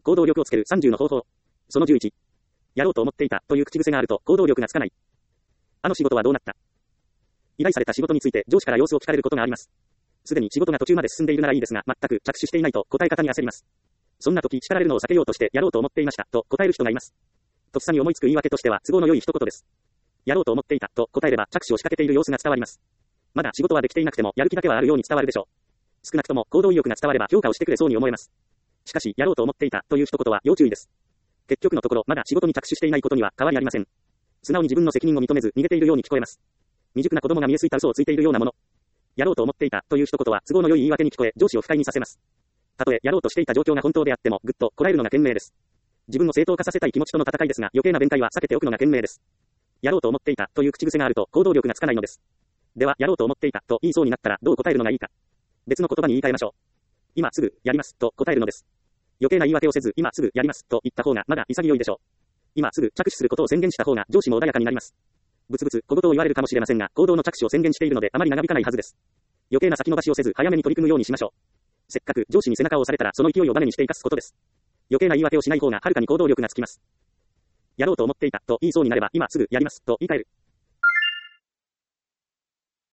行動力をつける30の方法。その11。やろうと思っていたという口癖があると行動力がつかない。あの仕事はどうなった？依頼された仕事について上司から様子を聞かれることがあります。すでに仕事が途中まで進んでいるならいいですが、全く着手していないと答え方に焦ります。そんな時、叱られるのを避けようとしてやろうと思っていましたと答える人がいます。とっさに思いつく言い訳としては都合の良い一言です。やろうと思っていたと答えれば着手を仕掛けている様子が伝わります。まだ仕事はできていなくてもやる気だけはあるように伝わるでしょう。少なくとも行動意欲が伝われば評価をしてくれそうに思えます。しかし、やろうと思っていたという一言は要注意です。結局のところ、まだ仕事に着手していないことには変わりありません。素直に自分の責任を認めず逃げているように聞こえます。未熟な子供が見えすいた嘘をついているようなもの。やろうと思っていたという一言は都合の良い言い訳に聞こえ上司を不快にさせます。たとえやろうとしていた状況が本当であってもぐっとこらえるのが賢明です。自分を正当化させたい気持ちとの戦いですが余計な弁解は避けておくのが賢明です。やろうと思っていたという口癖があると行動力がつかないのです。では、やろうと思っていたと言いそうになったらどう答えるのがいいか。別の言葉に言い換えましょう。今すぐやりますと答えるのです。余計な言い訳をせず今すぐやりますと言った方がまだ潔いでしょう。今すぐ着手することを宣言した方が上司も穏やかになります。ぶつぶつ小言を言われるかもしれませんが行動の着手を宣言しているのであまり長引かないはずです。余計な先延ばしをせず早めに取り組むようにしましょう。せっかく上司に背中を押されたらその勢いをバネにして生かすことです。余計な言い訳をしない方がはるかに行動力がつきます。やろうと思っていたと言いそうになれば今すぐやりますと言い換える。